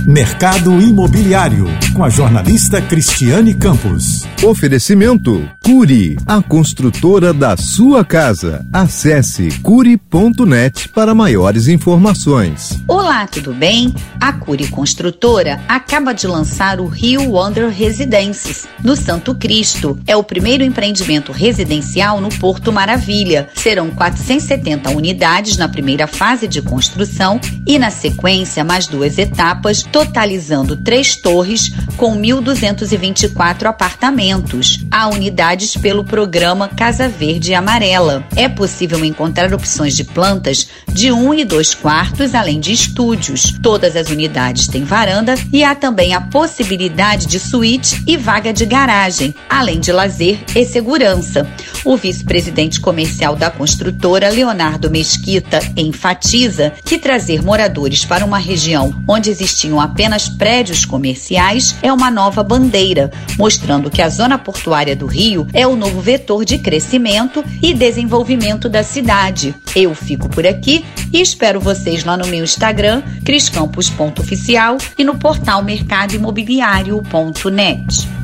Mercado Imobiliário, com a jornalista Cristiane Campos. Oferecimento Cury, a construtora da sua casa. Acesse cury.net para maiores informações. Olá, tudo bem? A Cury Construtora acaba de lançar o Rio Wonder Residences, no Santo Cristo. É o primeiro empreendimento residencial no Porto Maravilha. Serão 470 unidades na primeira fase de construção e, na sequência, mais 2 etapas, totalizando 3 torres com 1.224 apartamentos. Há unidades pelo programa Casa Verde e Amarela. É possível encontrar opções de plantas de 1 e 2 quartos, além de estúdios. Todas as unidades têm varanda e há também a possibilidade de suíte e vaga de garagem, além de lazer e segurança. O vice-presidente comercial da construtora, Leonardo Mesquita, enfatiza que trazer moradores para uma região onde existiam apenas prédios comerciais é uma nova bandeira, mostrando que a zona portuária do Rio é o novo vetor de crescimento e desenvolvimento da cidade. Eu fico por aqui e espero vocês lá no meu Instagram, criscampos.oficial, e no portal mercadoimobiliario.net.